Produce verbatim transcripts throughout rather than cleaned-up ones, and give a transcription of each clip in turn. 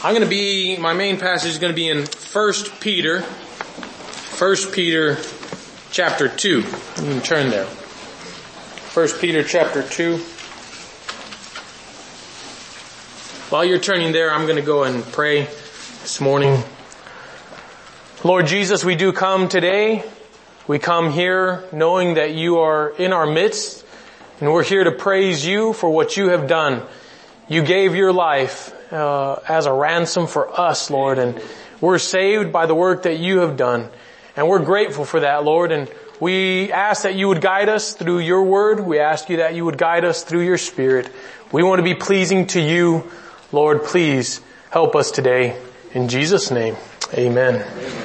I'm going to be, my main passage is going to be in First Peter, First Peter chapter two. You can turn there. First Peter chapter two. While you're turning there, I'm going to go and pray this morning. Lord Jesus, we do come today. We come here knowing that you are in our midst, and we're here to praise you for what you have done. You gave your life uh, as a ransom for us, Lord, and we're saved by the work that you have done. And we're grateful for that, Lord, and we ask that you would guide us through your word. We ask you that you would guide us through your Spirit. We want to be pleasing to you. Lord, please help us today. In Jesus' name, amen. Amen.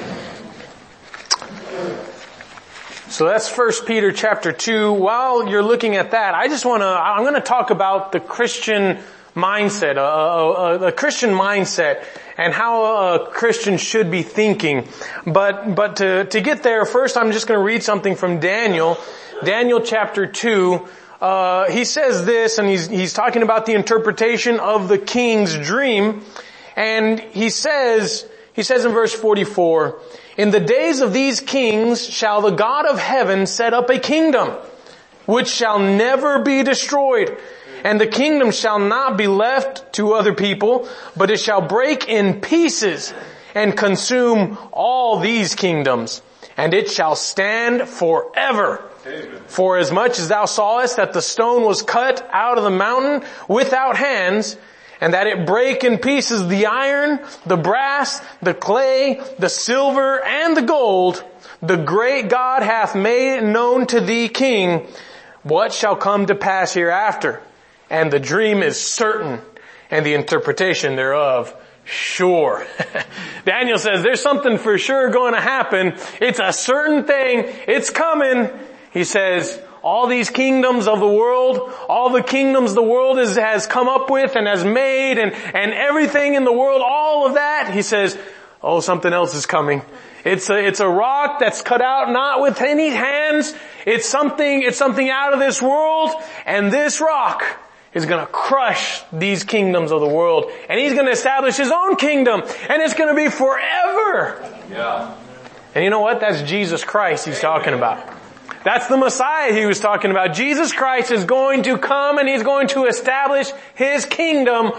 So that's First Peter chapter two. While you're looking at that, I just want to, I'm going to talk about the Christian mindset, a, a, a Christian mindset, and how a Christian should be thinking. But, but to, to get there, first I'm just going to read something from Daniel, Daniel chapter two. Uh, he says this, and he's, he's talking about the interpretation of the king's dream. And he says, he says in verse forty-four, "In the days of these kings shall the God of heaven set up a kingdom, which shall never be destroyed. And the kingdom shall not be left to other people, but it shall break in pieces and consume all these kingdoms. And it shall stand forever. Amen. For as much as thou sawest that the stone was cut out of the mountain without hands, and that it brake in pieces the iron, the brass, the clay, the silver, and the gold, the great God hath made known to thee, king, what shall come to pass hereafter. And the dream is certain, and the interpretation thereof sure." Daniel says there's something for sure going to happen. It's a certain thing. It's coming. He says, all these kingdoms of the world, all the kingdoms the world is, has come up with and has made, and, and everything in the world, all of that, he says, oh, something else is coming. It's a, it's a rock that's cut out not with any hands. It's something, it's something out of this world, and this rock is going to crush these kingdoms of the world, and he's going to establish his own kingdom, and it's going to be forever. Yeah. And you know what? That's Jesus Christ he's talking about. That's the Messiah he was talking about. Jesus Christ is going to come and he's going to establish his kingdom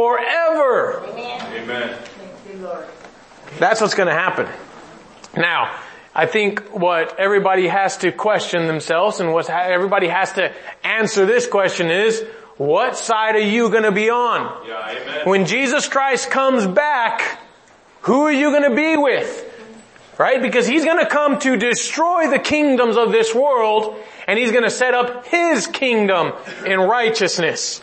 forever. Amen. Amen. Thank you, Lord. That's what's going to happen. Now, I think what everybody has to question themselves, and what everybody has to answer this question is, what side are you going to be on? Yeah, amen. When Jesus Christ comes back, who are you going to be with? Right? Because he's going to come to destroy the kingdoms of this world, and he's going to set up his kingdom in righteousness.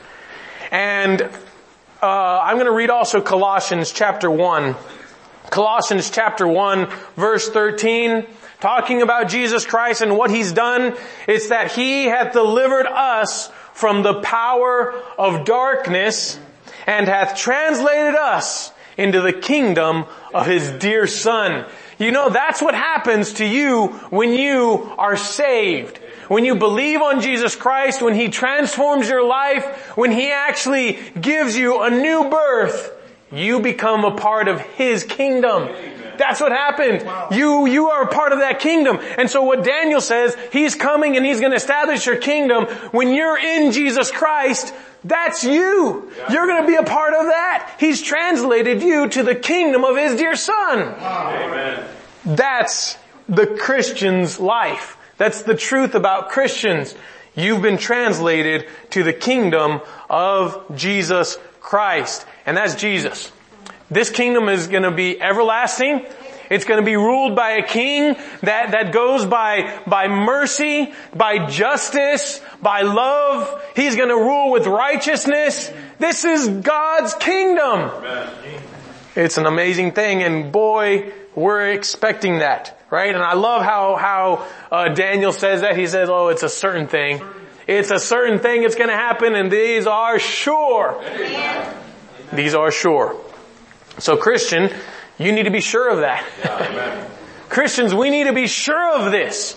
And uh I'm going to read also Colossians chapter one. Colossians chapter one, verse thirteen, talking about Jesus Christ and what he's done. It's that he hath delivered us from the power of darkness and hath translated us into the kingdom of his dear Son. You know, that's what happens to you when you are saved. When you believe on Jesus Christ, when he transforms your life, when he actually gives you a new birth, you become a part of his kingdom. That's what happened. Wow. You, you are a part of that kingdom. And so what Daniel says, he's coming and he's going to establish your kingdom. When you're in Jesus Christ, that's you. Yeah. You're going to be a part of that. He's translated you to the kingdom of his dear Son. Wow. Amen. That's the Christian's life. That's the truth about Christians. You've been translated to the kingdom of Jesus Christ. And that's Jesus. This kingdom is going to be everlasting. It's going to be ruled by a king that, that goes by, by mercy, by justice, by love. He's going to rule with righteousness. This is God's kingdom. Amen. It's an amazing thing, and boy, we're expecting that, right? And I love how, how, uh, Daniel says that. He says, oh, it's a certain thing. It's a certain thing it's going to happen, and these are sure. Amen. These are sure. So Christian, you need to be sure of that. Yeah, Christians, we need to be sure of this.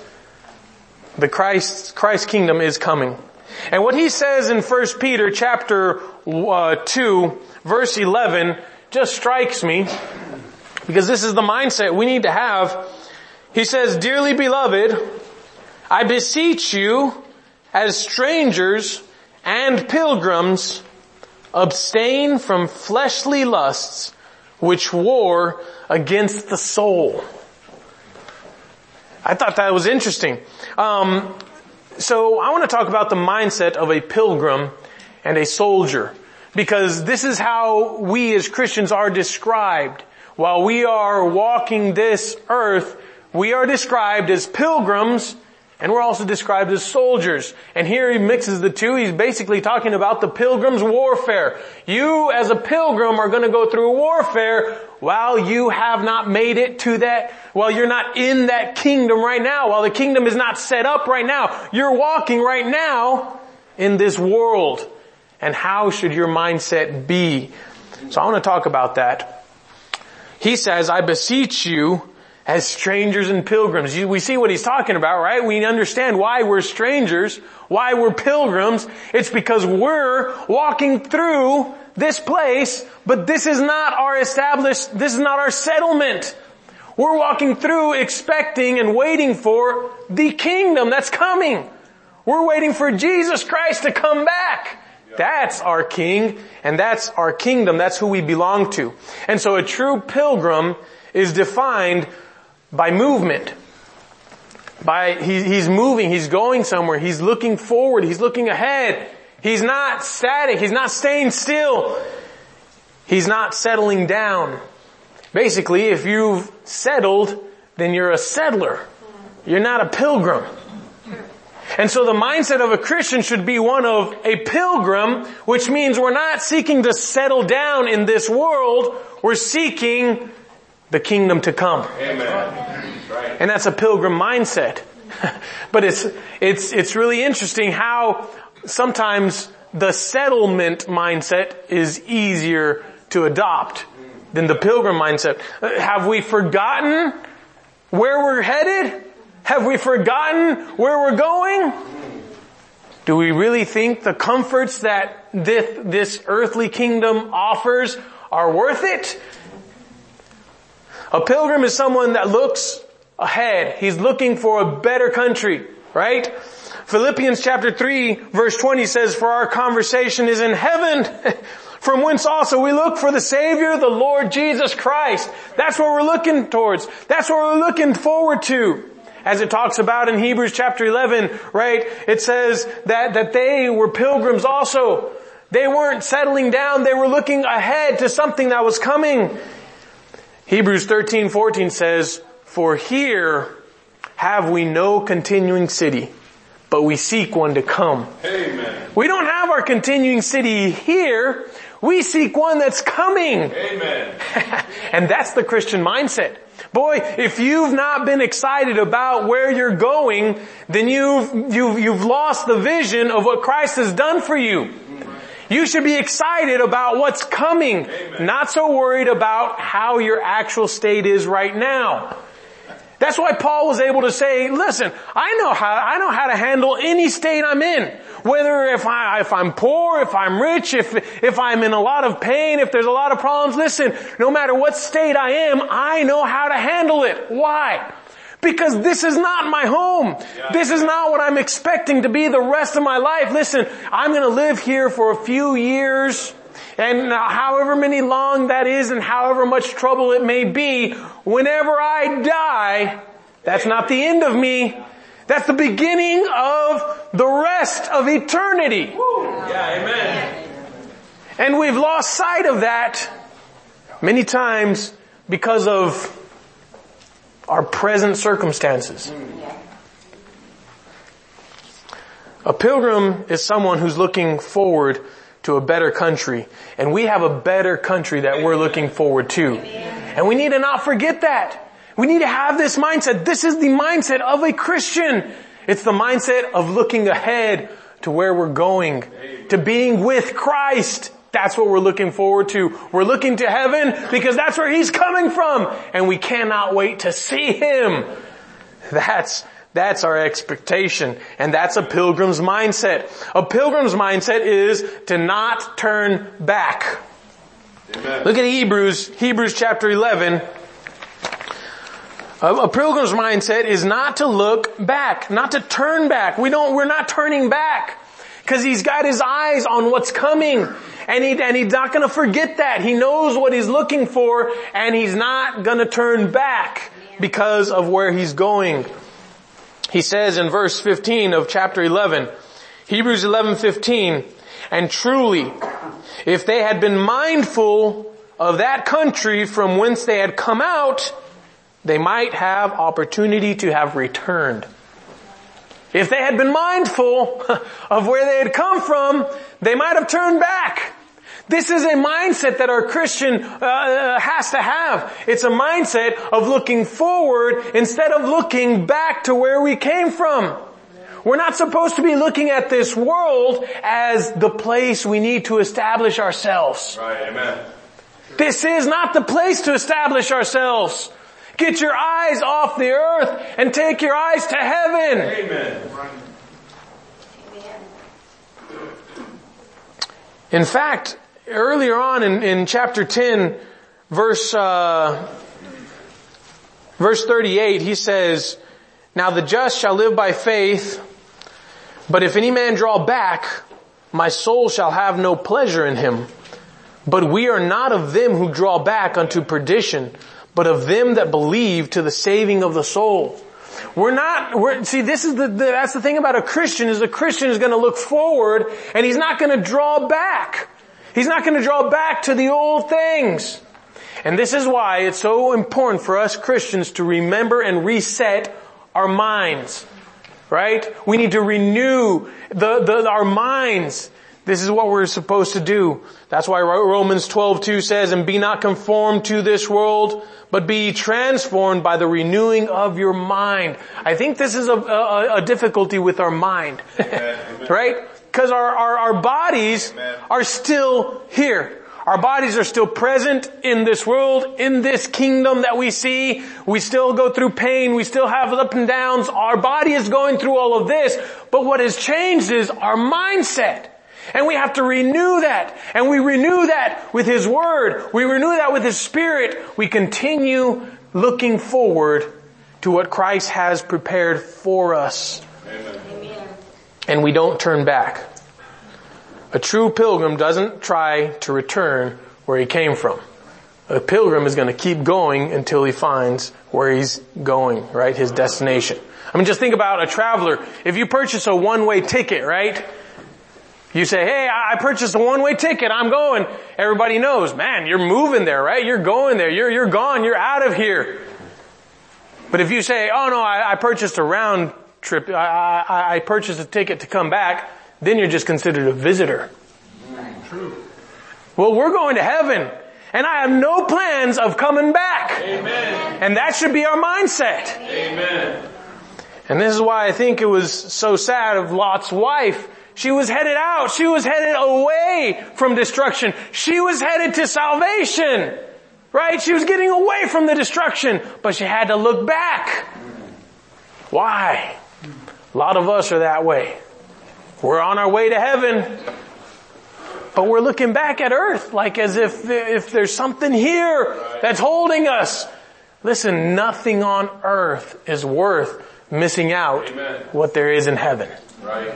The Christ, Christ kingdom is coming. And what he says in First Peter chapter uh, two, verse eleven, just strikes me, because this is the mindset we need to have. He says, "Dearly beloved, I beseech you, as strangers and pilgrims, abstain from fleshly lusts which war against the soul." I thought that was interesting. Um, so I want to talk about the mindset of a pilgrim and a soldier, because this is how we as Christians are described. While we are walking this earth, we are described as pilgrims, and we're also described as soldiers. And here he mixes the two. He's basically talking about the pilgrim's warfare. You as a pilgrim are going to go through warfare while you have not made it to that, while you're not in that kingdom right now, while the kingdom is not set up right now. You're walking right now in this world. And how should your mindset be? So I want to talk about that. He says, "I beseech you, as strangers and pilgrims." We see what he's talking about, right? We understand why we're strangers, why we're pilgrims. It's because we're walking through this place, but this is not our established, this is not our settlement. We're walking through expecting and waiting for the kingdom that's coming. We're waiting for Jesus Christ to come back. That's our King, and that's our kingdom. That's who we belong to. And so a true pilgrim is defined by movement. By, he, he's moving, he's going somewhere, he's looking forward, he's looking ahead. He's not static, he's not staying still. He's not settling down. Basically, if you've settled, then you're a settler. You're not a pilgrim. And so the mindset of a Christian should be one of a pilgrim, which means we're not seeking to settle down in this world, we're seeking the kingdom to come. Amen. And that's a pilgrim mindset. But it's, it's, it's really interesting how sometimes the settlement mindset is easier to adopt than the pilgrim mindset. Have we forgotten where we're headed? Have we forgotten where we're going? Do we really think the comforts that this, this earthly kingdom offers are worth it? A pilgrim is someone that looks ahead. He's looking for a better country, right? Philippians chapter three verse twenty says, "For our conversation is in heaven, from whence also we look for the Savior, the Lord Jesus Christ." That's what we're looking towards. That's what we're looking forward to. As it talks about in Hebrews chapter eleven, right? It says that, that they were pilgrims also. They weren't settling down. They were looking ahead to something that was coming. Hebrews thirteen fourteen says, "For here have we no continuing city, but we seek one to come." Amen. We don't have our continuing city here. We seek one that's coming. Amen. And that's the Christian mindset. Boy, if you've not been excited about where you're going, then you've, you've, you've lost the vision of what Christ has done for you. You should be excited about what's coming, Amen. Not so worried about how your actual state is right now. That's why Paul was able to say, listen, I know how, I know how to handle any state I'm in. Whether if I, if I'm poor, if I'm rich, if, if I'm in a lot of pain, if there's a lot of problems, listen, no matter what state I am, I know how to handle it. Why? Because this is not my home. This is not what I'm expecting to be the rest of my life. Listen, I'm going to live here for a few years, and however many long that is and however much trouble it may be, whenever I die, that's not the end of me. That's the beginning of the rest of eternity. Yeah, amen. And we've lost sight of that many times because of our present circumstances. A pilgrim is someone who's looking forward to a better country. And we have a better country that we're looking forward to. And we need to not forget that. We need to have this mindset. This is the mindset of a Christian. It's the mindset of looking ahead to where we're going, to being with Christ. That's what we're looking forward to. We're looking to heaven because that's where He's coming from. And we cannot wait to see Him. That's That's our expectation. And that's a pilgrim's mindset. A pilgrim's mindset is to not turn back. Amen. Look at Hebrews, Hebrews chapter eleven. A, a pilgrim's mindset is not to look back, not to turn back. We don't, we're not turning back. Because he's got his eyes on what's coming. And he, and he's not gonna forget that. He knows what he's looking for, and he's not gonna turn back because of where he's going. He says in verse fifteen of chapter eleven, Hebrews eleven fifteen, and truly, if they had been mindful of that country from whence they had come out, they might have opportunity to have returned. If they had been mindful of where they had come from, they might have turned back. This is a mindset that our Christian uh, has to have. It's a mindset of looking forward instead of looking back to where we came from. We're not supposed to be looking at this world as the place we need to establish ourselves. Right, amen. This is not the place to establish ourselves. Get your eyes off the earth and take your eyes to heaven. Amen. In fact, earlier on in, in chapter ten, verse, uh, verse thirty-eight, he says, now the just shall live by faith, but if any man draw back, my soul shall have no pleasure in him. But we are not of them who draw back unto perdition, but of them that believe to the saving of the soul. We're not, we're, see this is the, the, that's the thing about a Christian, is a Christian is gonna look forward and he's not gonna draw back. He's not gonna draw back to the old things. And this is why it's so important for us Christians to remember and reset our minds. Right? We need to renew the, the, our minds. This is what we're supposed to do. That's why Romans twelve two says, and be not conformed to this world, but be transformed by the renewing of your mind. I think this is a, a, a difficulty with our mind. Right? Because our, our, our bodies Amen. Are still here. Our bodies are still present in this world, in this kingdom that we see. We still go through pain. We still have up and downs. Our body is going through all of this. But what has changed is our mindset. And we have to renew that. And we renew that with His Word. We renew that with His Spirit. We continue looking forward to what Christ has prepared for us. Amen. And we don't turn back. A true pilgrim doesn't try to return where he came from. A pilgrim is going to keep going until he finds where he's going, right? His destination. I mean, just think about a traveler. If you purchase a one-way ticket, right? You say, hey, I purchased a one-way ticket. I'm going. Everybody knows, man, you're moving there, right? You're going there. You're, you're gone. You're out of here. But if you say, oh no, I, I purchased a round trip. I, I, I purchased a ticket to come back. Then you're just considered a visitor. True. Well, we're going to heaven, and I have no plans of coming back. Amen. And that should be our mindset. Amen. And this is why I think it was so sad of Lot's wife. She was headed out. She was headed away from destruction. She was headed to salvation. Right? She was getting away from the destruction, but she had to look back. Why? A lot of us are that way. We're on our way to heaven, but we're looking back at earth like as if, if there's something here that's holding us. Listen, nothing on earth is worth missing out Amen. What there is in heaven. Right.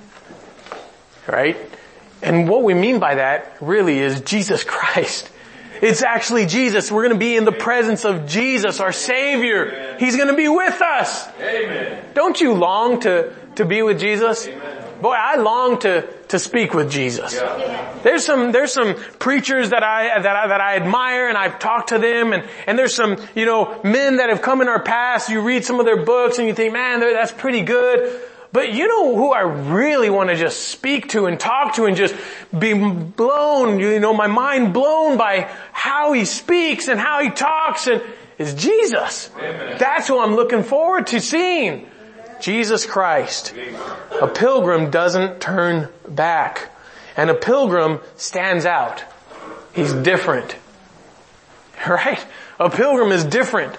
Right? And what we mean by that really is Jesus Christ. It's actually Jesus. We're going to be in the presence of Jesus, our Savior. Amen. He's going to be with us. Amen. Don't you long to, to be with Jesus? Amen. Boy, I long to, to speak with Jesus. Yeah. There's some, there's some preachers that I, that I, that I admire, and I've talked to them, and, and there's some, you know, men that have come in our past. You read some of their books and you think, man, that's pretty good. But you know who I really want to just speak to and talk to and just be blown, you know, my mind blown by how he speaks and how he talks, and is Jesus. Amen. That's who I'm looking forward to seeing. Jesus Christ. A pilgrim doesn't turn back. And a pilgrim stands out. He's different. Right? A pilgrim is different.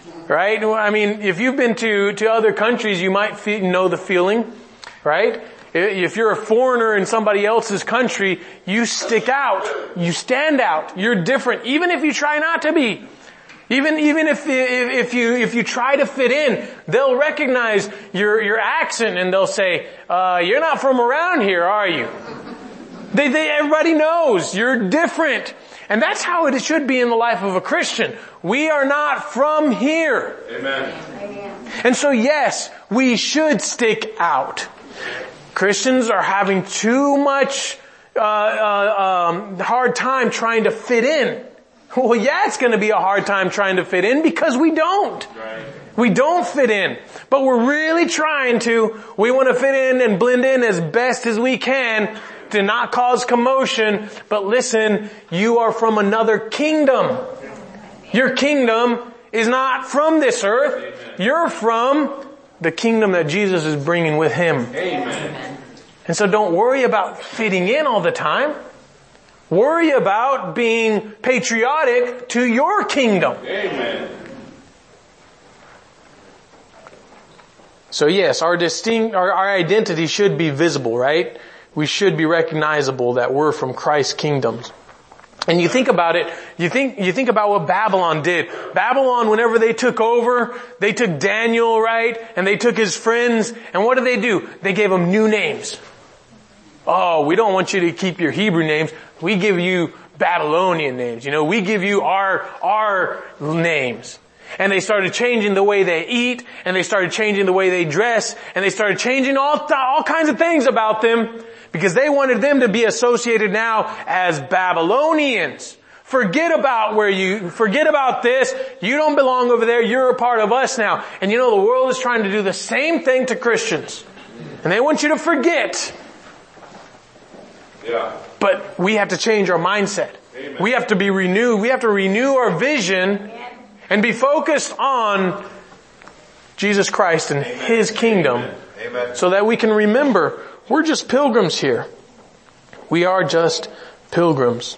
Right? I mean, if you've been to, to other countries, you might feel, know the feeling. Right? If you're a foreigner in somebody else's country, you stick out. You stand out. You're different, even if you try not to be. Even, even if, if, if you, if you try to fit in, they'll recognize your, your accent and they'll say, uh, you're not from around here, are you? They, they, everybody knows you're different. And that's how it should be in the life of a Christian. We are not from here. Amen. And so yes, we should stick out. Christians are having too much, uh, uh, um, hard time trying to fit in. Well, yeah, it's going to be a hard time trying to fit in because we don't. Right. We don't fit in. But we're really trying to. We want to fit in and blend in as best as we can to not cause commotion. But listen, you are from another kingdom. Your kingdom is not from this earth. You're from the kingdom that Jesus is bringing with Him. Amen. And so don't worry about fitting in all the time. Worry about being patriotic to your kingdom. Amen. So yes, our distinct, our, our identity should be visible, right? We should be recognizable that we're from Christ's kingdoms. And you think about it, you think, you think about what Babylon did. Babylon, whenever they took over, they took Daniel, right? And they took his friends, and what did they do? They gave them new names. Oh, we don't want you to keep your Hebrew names. We give you Babylonian names. You know, we give you our, our names. And they started changing the way they eat, and they started changing the way they dress, and they started changing all, all kinds of things about them because they wanted them to be associated now as Babylonians. Forget about where you, forget about this. You don't belong over there. You're a part of us now. And you know, the world is trying to do the same thing to Christians. And they want you to forget. Yeah. But we have to change our mindset. Amen. We have to be renewed. We have to renew our vision and be focused on Jesus Christ and His kingdom. Amen. So that we can remember we're just pilgrims here. We are just pilgrims.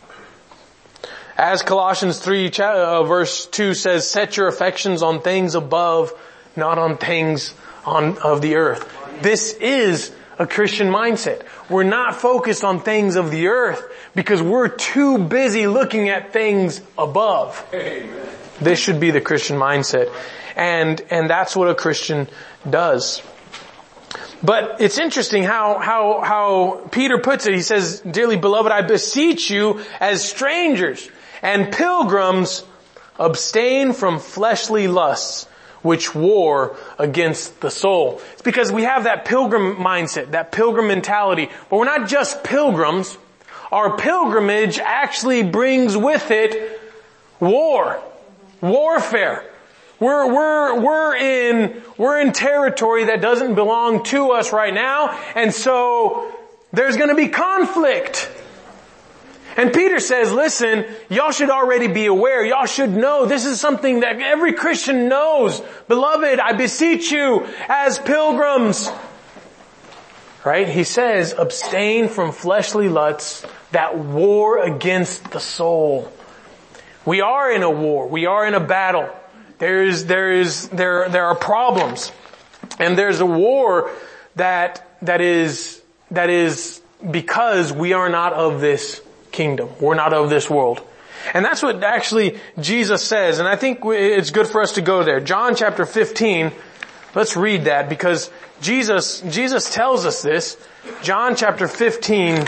As Colossians three uh, verse two says, set your affections on things above, not on things on of the earth. This is a Christian mindset. We're not focused on things of the earth because we're too busy looking at things above. Amen. This should be the Christian mindset. And, and that's what a Christian does. But it's interesting how, how, how Peter puts it. He says, dearly beloved, I beseech you as strangers and pilgrims, abstain from fleshly lusts which war against the soul. It's because we have that pilgrim mindset, that pilgrim mentality. But we're not just pilgrims. Our pilgrimage actually brings with it war, warfare. We're, we're, we're in, we're in territory that doesn't belong to us right now. And so there's going to be conflict. And Peter says, listen, y'all should already be aware. Y'all should know. This is something that every Christian knows. Beloved, I beseech you as pilgrims. Right? He says, abstain from fleshly lusts that war against the soul. We are in a war. We are in a battle. There is, there is, there, there are problems. And there's a war that, that is, that is because we are not of this kingdom. We're not of this world. And that's what actually Jesus says. And I think it's good for us to go there. John chapter fifteen. Let's read that because Jesus, Jesus tells us this. John chapter fifteen.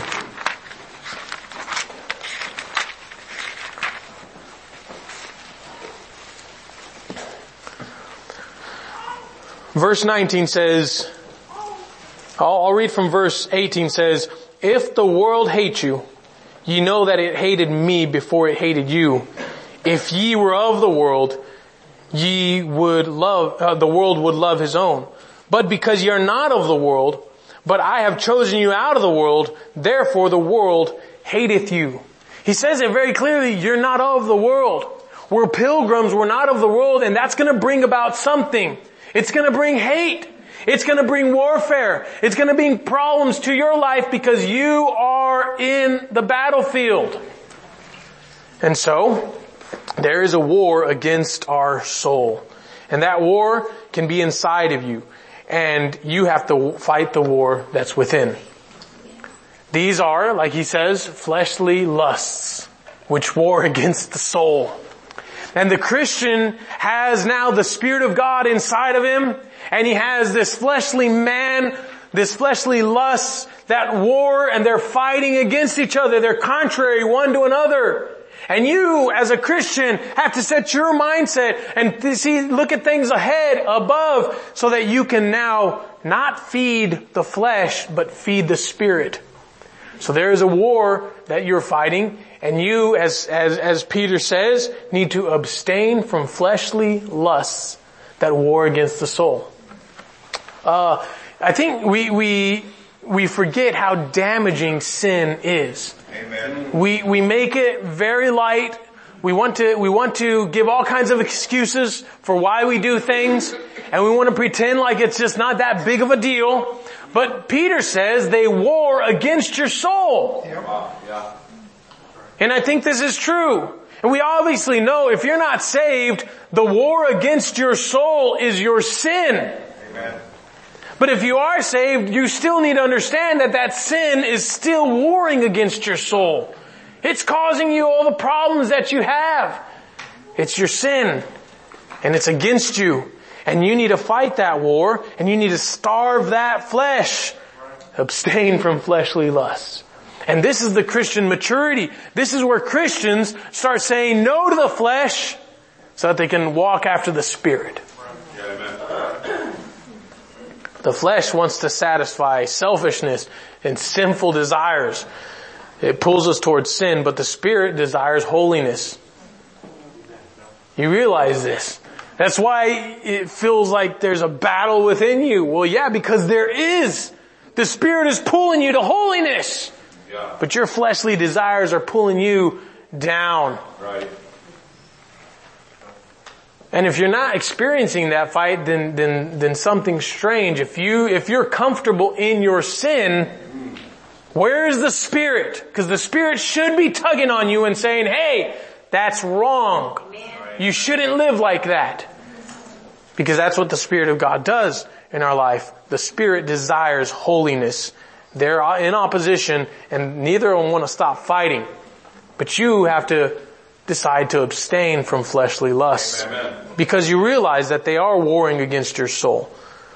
Verse nineteen says, I'll, I'll read from verse eighteen says, if the world hates you, ye know that it hated me before it hated you. If ye were of the world, ye would love, uh, the world would love his own. But because ye are not of the world, but I have chosen you out of the world, therefore the world hateth you. He says it very clearly, you're not of the world. We're pilgrims, we're not of the world, and that's going to bring about something. It's going to bring hate. It's going to bring warfare. It's going to bring problems to your life because you are in the battlefield. And so, there is a war against our soul. And that war can be inside of you. and you have to fight the war that's within. These are, like he says, fleshly lusts, which war against the soul. And the Christian has now the Spirit of God inside of him, and he has this fleshly man, this fleshly lust that war, and they're fighting against each other. They're contrary one to another. And you, as a Christian, have to set your mindset and see, look at things ahead, above, so that you can now not feed the flesh, but feed the Spirit. So there is a war that you're fighting, and you, as, as, as Peter says, need to abstain from fleshly lusts that war against the soul. Uh, I think we, we, we forget how damaging sin is. Amen. We, we make it very light. We want to, we want to give all kinds of excuses for why we do things, and we want to pretend like it's just not that big of a deal. But Peter says they war against your soul. Yeah. And I think this is true. And we obviously know if you're not saved, the war against your soul is your sin. Amen. But if you are saved, you still need to understand that that sin is still warring against your soul. It's causing you all the problems that you have. It's your sin. And it's against you. And you need to fight that war, and you need to starve that flesh. Abstain from fleshly lusts. And this is the Christian maturity. This is where Christians start saying no to the flesh so that they can walk after the Spirit. The flesh wants to satisfy selfishness and sinful desires. It pulls us towards sin, but the Spirit desires holiness. You realize this. That's why it feels like there's a battle within you. Well, yeah, because there is. The Spirit is pulling you to holiness. Yeah. But your fleshly desires are pulling you down. Right. And if you're not experiencing that fight, then, then, then something's strange. If you, if you're comfortable in your sin, where is the Spirit? Because the Spirit should be tugging on you and saying, hey, that's wrong. You shouldn't live like that. Because that's what the Spirit of God does in our life. The Spirit desires holiness. They're in opposition, and neither of them want to stop fighting. But you have to decide to abstain from fleshly lusts. Amen. Because you realize that they are warring against your soul.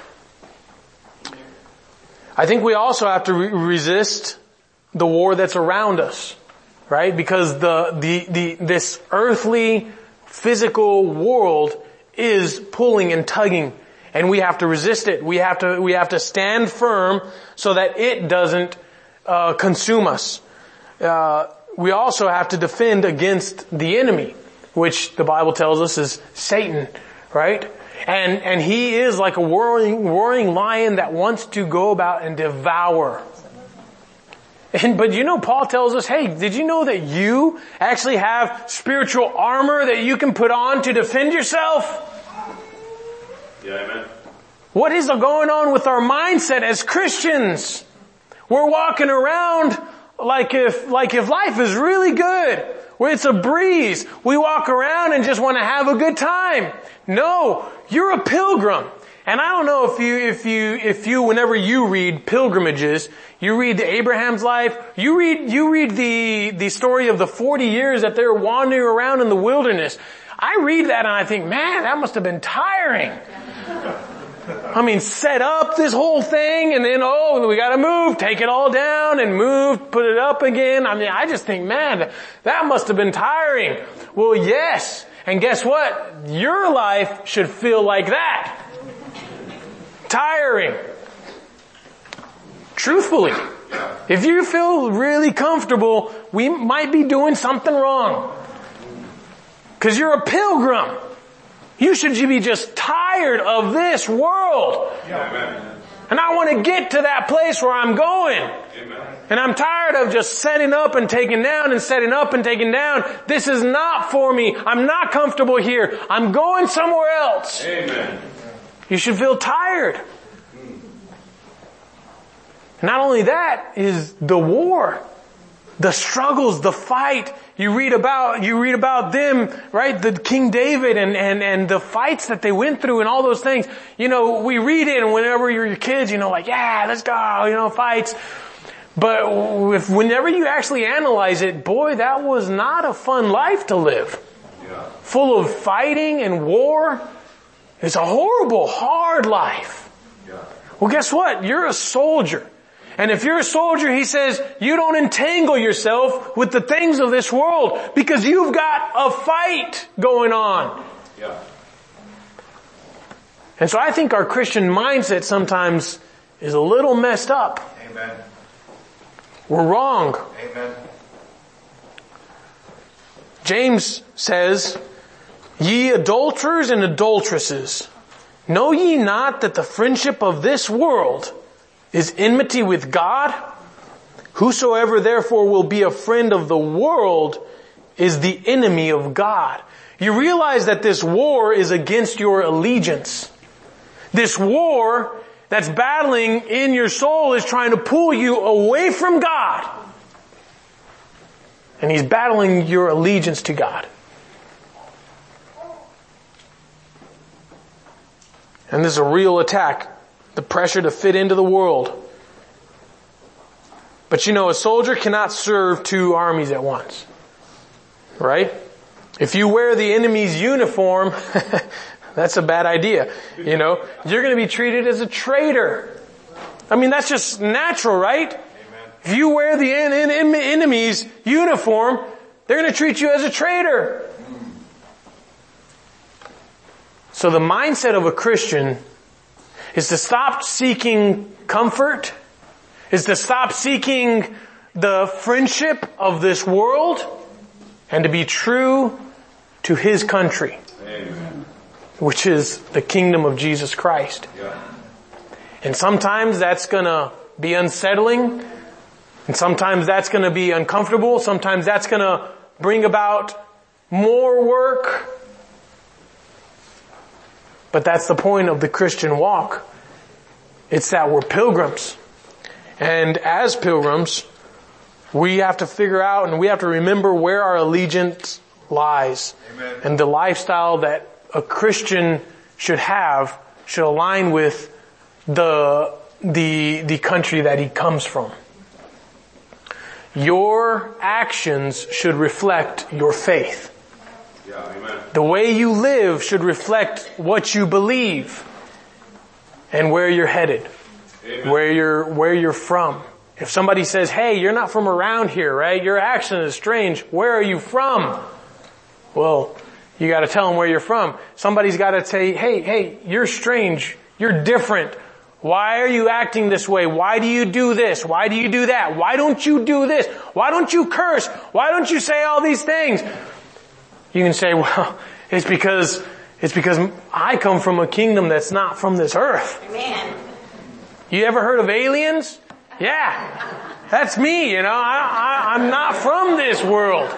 I think we also have to re- resist the war that's around us. Right? Because the, the, the, this earthly, physical world is pulling and tugging, and we have to resist it. We have to, we have to stand firm so that it doesn't, uh, consume us. Uh, we also have to defend against the enemy, which the Bible tells us is Satan, right? And, and he is like a roaring, roaring lion that wants to go about and devour. And, but you know, Paul tells us, hey, did you know that you actually have spiritual armor that you can put on to defend yourself? Yeah, amen. What is going on with our mindset as Christians? We're walking around like if, like if life is really good, where it's a breeze. We walk around and just want to have a good time. No, you're a pilgrim. And I don't know if you, if you, if you, whenever you read pilgrimages, you read the Abraham's life, you read, you read the, the story of the forty years that they're wandering around in the wilderness. I read that and I think, man, that must have been tiring. I mean, set up this whole thing and then, oh, we gotta move, take it all down and move, put it up again. I mean, I just think, man, that must have been tiring. Well, yes. And guess what? Your life should feel like that. Tiring. Truthfully. If you feel really comfortable, we might be doing something wrong. Because you're a pilgrim. You should be just tired of this world. Amen. And I want to get to that place where I'm going. Amen. And I'm tired of just setting up and taking down and setting up and taking down. This is not for me. I'm not comfortable here. I'm going somewhere else. Amen. You should feel tired. Not only that is the war. the struggles, the fight. You read about, you read about them, right? The King David and, and, and the fights that they went through and all those things. You know, we read it and whenever you're kids, you know, like, yeah, let's go, you know, fights. But if, whenever you actually analyze it, boy, that was not a fun life to live. Yeah. Full of fighting and war. It's a horrible, hard life. Yeah. Well, guess what? You're a soldier. And if you're a soldier, he says, you don't entangle yourself with the things of this world because you've got a fight going on. Yeah. And so I think our Christian mindset sometimes is a little messed up. Amen. We're wrong. Amen. James says, ye adulterers and adulteresses, know ye not that the friendship of this world is enmity with God? Whosoever therefore will be a friend of the world is the enemy of God. You realize that this war is against your allegiance. This war that's battling in your soul is trying to pull you away from God. And he's battling your allegiance to God. And this is a real attack. The pressure to fit into the world. But you know, a soldier cannot serve two armies at once. Right? If you wear the enemy's uniform, that's a bad idea. You know, you're going to be treated as a traitor. I mean, that's just natural, right? Amen. If you wear the en- en- enemy's uniform, they're going to treat you as a traitor. So the mindset of a Christian is to stop seeking comfort, is to stop seeking the friendship of this world, and to be true to his country. Amen. Which is the kingdom of Jesus Christ. Yeah. And sometimes that's gonna be unsettling, and sometimes that's gonna be uncomfortable, sometimes that's gonna bring about more work. But that's the point of the Christian walk. It's that we're pilgrims. And as pilgrims, we have to figure out and we have to remember where our allegiance lies. Amen. And the lifestyle that a Christian should have should align with the, the, the country that he comes from. Your actions should reflect your faith. Yeah, amen. The way you live should reflect what you believe and where you're headed, Amen. where you're, where you're from. If somebody says, hey, you're not from around here, right? Your accent is strange. Where are you from? Well, you gotta tell them where you're from. Somebody's gotta say, hey, hey, you're strange. You're different. Why are you acting this way? Why do you do this? Why do you do that? Why don't you do this? Why don't you curse? Why don't you say all these things? You can say, well, it's because, it's because I come from a kingdom that's not from this earth. Amen. You ever heard of aliens? Yeah. That's me, you know. I, I, I'm not from this world.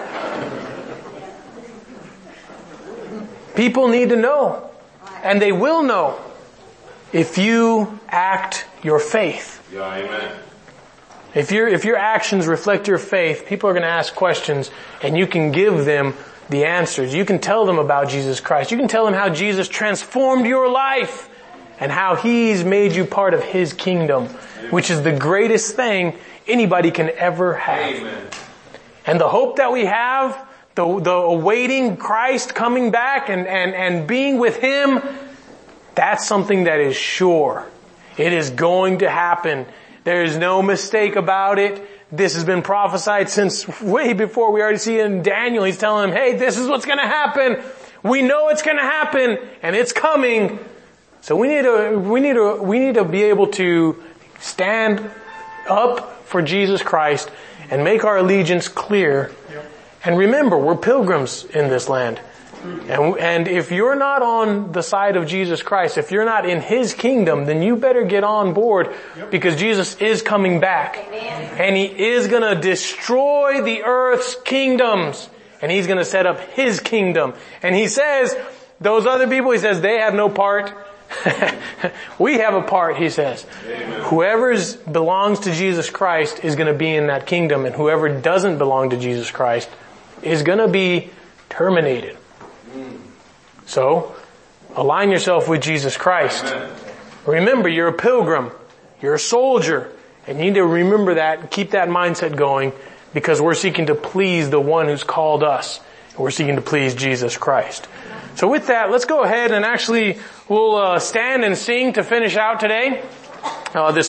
People need to know. And they will know if you act your faith. Yeah, amen. If your, if your actions reflect your faith, people are going to ask questions and you can give them the answers. You can tell them about Jesus Christ. You can tell them how Jesus transformed your life and how He's made you part of His kingdom, which is the greatest thing anybody can ever have. Amen. And the hope that we have, the, the awaiting Christ coming back and, and, and being with Him, that's something that is sure. It is going to happen. There is no mistake about it. This has been prophesied since way before. We already see it in Daniel. He's telling him, hey, this is what's going to happen. We know it's going to happen and it's coming. So we need to, we need to, we need to be able to stand up for Jesus Christ and make our allegiance clear. And remember, we're pilgrims in this land. And, and if you're not on the side of Jesus Christ, if you're not in His kingdom, then you better get on board because Jesus is coming back. Amen. And He is going to destroy the earth's kingdoms. And He's going to set up His kingdom. And He says, those other people, He says, they have no part. We have a part, he says. Whoever belongs to Jesus Christ is going to be in that kingdom, and whoever doesn't belong to Jesus Christ is going to be terminated. So, align yourself with Jesus Christ. Amen. Remember, you're a pilgrim. You're a soldier. And you need to remember that and keep that mindset going, because we're seeking to please the one who's called us. And we're seeking to please Jesus Christ. So with that, let's go ahead and actually we'll uh, stand and sing to finish out today. Uh, this